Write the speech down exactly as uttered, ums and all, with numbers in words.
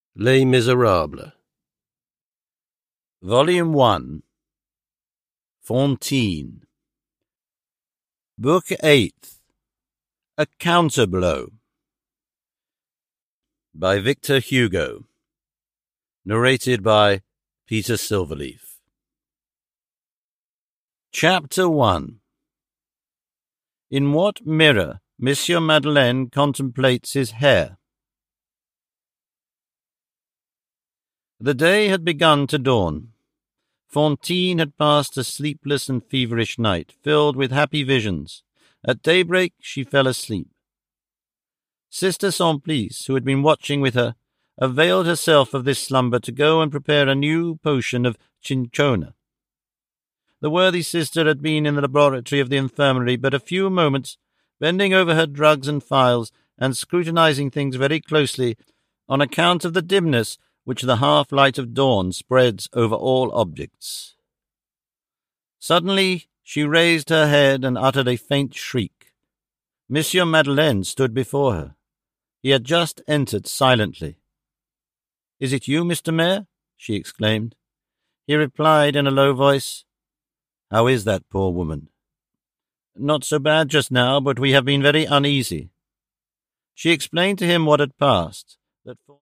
Les Miserables. Volume one. Fantine. Book eighth. A Counterblow. By Victor Hugo. Narrated by Peter Silverleaf. Chapter one. In what mirror Monsieur Madeleine contemplates his hair. The day had begun to dawn. Fantine had passed a sleepless and feverish night, filled with happy visions. At daybreak she fell asleep. Sister Simplice, who had been watching with her, availed herself of this slumber to go and prepare a new potion of cinchona. The worthy sister had been in the laboratory of the infirmary but a few moments, bending over her drugs and phials, and scrutinizing things very closely, on account of the dimness which the half-light of dawn spreads over all objects. Suddenly she raised her head and uttered a faint shriek. Monsieur Madeleine stood before her. He had just entered silently. "Is it you, Mister Mayor?" she exclaimed. He replied in a low voice, "How is that poor woman?" "Not so bad just now, but we have been very uneasy." She explained to him what had passed, that